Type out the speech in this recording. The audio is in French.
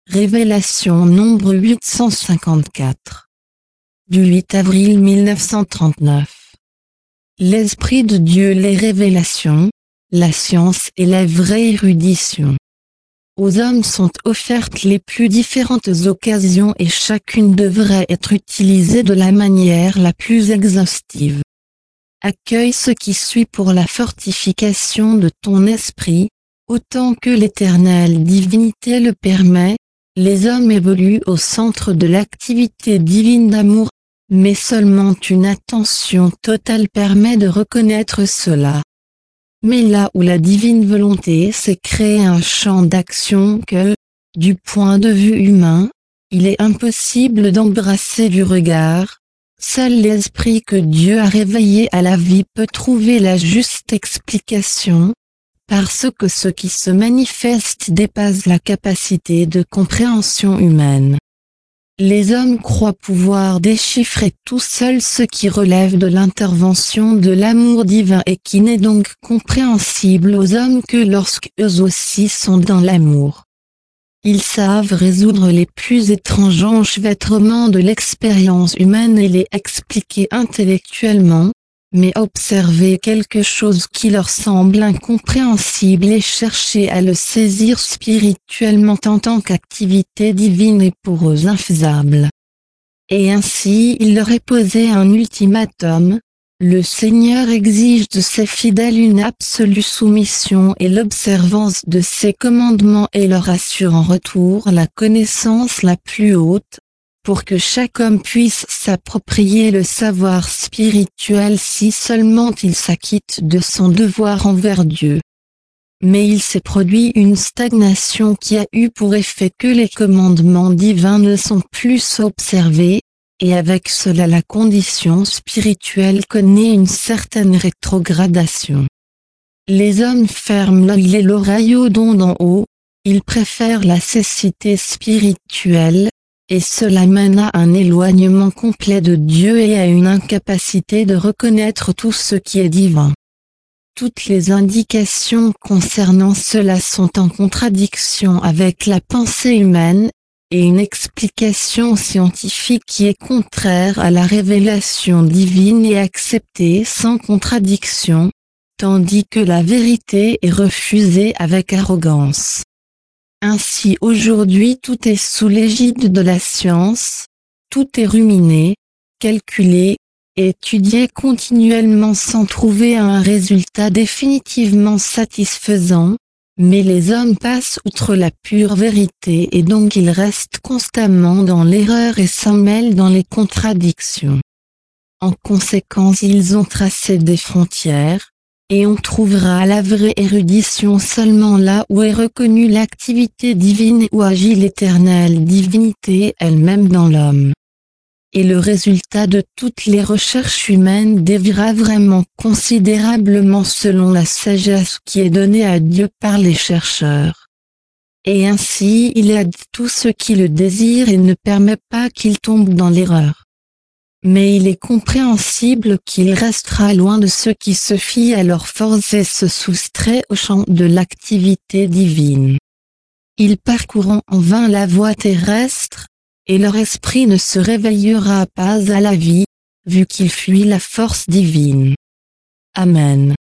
Révélation nombre 854. Du 8 avril 1939. L'Esprit de Dieu, les révélations, la science et la vraie érudition. Aux hommes sont offertes les plus différentes occasions et chacune devrait être utilisée de la manière la plus exhaustive. Accueille ce qui suit pour la fortification de ton esprit, autant que l'éternelle divinité le permet. Les hommes évoluent au centre de l'activité divine d'amour, mais seulement une attention totale permet de reconnaître cela. Mais là où la divine volonté s'est créé un champ d'action que, du point de vue humain, il est impossible d'embrasser du regard, seul l'esprit que Dieu a réveillé à la vie peut trouver la juste explication, parce que ce qui se manifeste dépasse la capacité de compréhension humaine. Les hommes croient pouvoir déchiffrer tout seuls ce qui relève de l'intervention de l'amour divin et qui n'est donc compréhensible aux hommes que lorsqu'eux aussi sont dans l'amour. Ils savent résoudre les plus étranges enchevêtrements de l'expérience humaine et les expliquer intellectuellement, mais observer quelque chose qui leur semble incompréhensible et chercher à le saisir spirituellement en tant qu'activité divine est pour eux infaisable. Et ainsi il leur est posé un ultimatum, le Seigneur exige de ses fidèles une absolue soumission et l'observance de ses commandements et leur assure en retour la connaissance la plus haute, pour que chaque homme puisse s'approprier le savoir spirituel si seulement il s'acquitte de son devoir envers Dieu. Mais il s'est produit une stagnation qui a eu pour effet que les commandements divins ne sont plus observés, et avec cela la condition spirituelle connaît une certaine rétrogradation. Les hommes ferment l'œil et l'oreille au don d'en haut, ils préfèrent la cécité spirituelle, et cela mène à un éloignement complet de Dieu et à une incapacité de reconnaître tout ce qui est divin. Toutes les indications concernant cela sont en contradiction avec la pensée humaine, et une explication scientifique qui est contraire à la révélation divine est acceptée sans contradiction, tandis que la vérité est refusée avec arrogance. Ainsi aujourd'hui tout est sous l'égide de la science, tout est ruminé, calculé, étudié continuellement sans trouver un résultat définitivement satisfaisant, mais les hommes passent outre la pure vérité et donc ils restent constamment dans l'erreur et s'en mêlent dans les contradictions. En conséquence ils ont tracé des frontières, et on trouvera la vraie érudition seulement là où est reconnue l'activité divine et où agit l'éternelle divinité elle-même dans l'homme. Et le résultat de toutes les recherches humaines déviera vraiment considérablement selon la sagesse qui est donnée à Dieu par les chercheurs. Et ainsi il aide tout ce qui le désire et ne permet pas qu'il tombe dans l'erreur. Mais il est compréhensible qu'il restera loin de ceux qui se fient à leur force et se soustraient au champ de l'activité divine. Ils parcourront en vain la voie terrestre, et leur esprit ne se réveillera pas à la vie, vu qu'ils fuient la force divine. Amen.